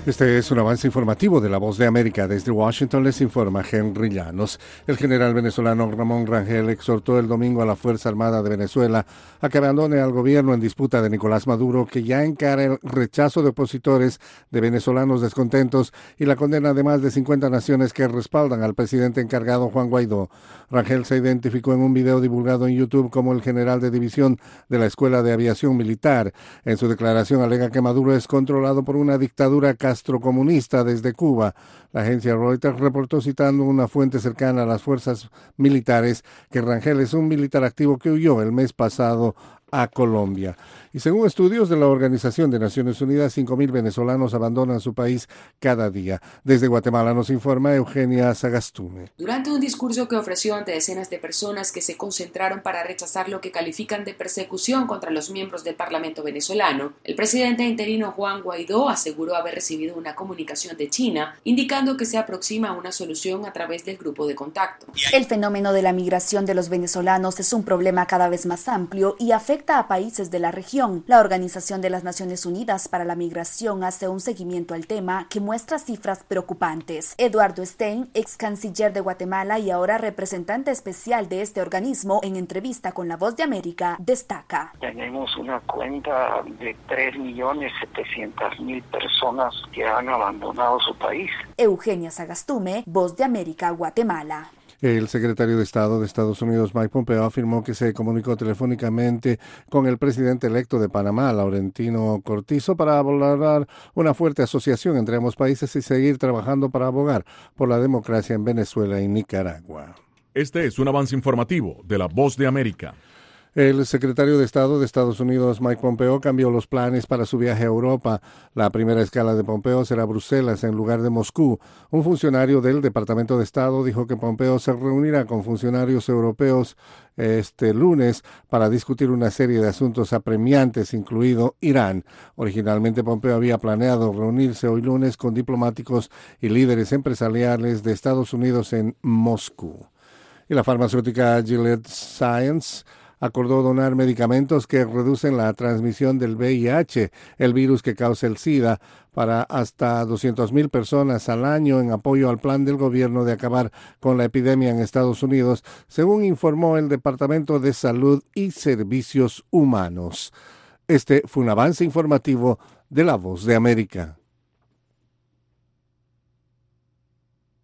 Este es un avance informativo de La Voz de América. Desde Washington les informa Henry Llanos. El general venezolano Ramón Rangel exhortó el domingo a la Fuerza Armada de Venezuela a que abandone al gobierno en disputa de Nicolás Maduro, que ya encara el rechazo de opositores, de venezolanos descontentos y la condena de más de 50 naciones que respaldan al presidente encargado Juan Guaidó. Rangel se identificó en un video divulgado en YouTube como el general de división de la Escuela de Aviación Militar. En su declaración alega que Maduro es controlado por una dictadura castrocomunista desde Cuba. La agencia Reuters reportó citando una fuente cercana a las fuerzas militares que Rangel es un militar activo que huyó el mes pasado a Colombia. Y según estudios de la Organización de Naciones Unidas, 5.000 venezolanos abandonan su país cada día. Desde Guatemala nos informa Eugenia Sagastume. Durante un discurso que ofreció ante decenas de personas que se concentraron para rechazar lo que califican de persecución contra los miembros del Parlamento venezolano, el presidente interino Juan Guaidó aseguró haber recibido una comunicación de China indicando que se aproxima a una solución a través del grupo de contacto. El fenómeno de la migración de los venezolanos es un problema cada vez más amplio y afecta a países de la región. La Organización de las Naciones Unidas para la Migración hace un seguimiento al tema que muestra cifras preocupantes. Eduardo Stein, ex canciller de Guatemala y ahora representante especial de este organismo, en entrevista con La Voz de América, destaca: tenemos una cuenta de 3.700.000 personas que han abandonado su país. Eugenia Sagastume, Voz de América, Guatemala. El secretario de Estado de Estados Unidos, Mike Pompeo, afirmó que se comunicó telefónicamente con el presidente electo de Panamá, Laurentino Cortizo, para valorar una fuerte asociación entre ambos países y seguir trabajando para abogar por la democracia en Venezuela y Nicaragua. Este es un avance informativo de La Voz de América. El secretario de Estado de Estados Unidos, Mike Pompeo, cambió los planes para su viaje a Europa. La primera escala de Pompeo será Bruselas en lugar de Moscú. Un funcionario del Departamento de Estado dijo que Pompeo se reunirá con funcionarios europeos este lunes para discutir una serie de asuntos apremiantes, incluido Irán. Originalmente, Pompeo había planeado reunirse hoy lunes con diplomáticos y líderes empresariales de Estados Unidos en Moscú. Y la farmacéutica Gilead Sciences acordó donar medicamentos que reducen la transmisión del VIH, el virus que causa el SIDA, para hasta 200,000 personas al año en apoyo al plan del gobierno de acabar con la epidemia en Estados Unidos, según informó el Departamento de Salud y Servicios Humanos. Este fue un avance informativo de La Voz de América.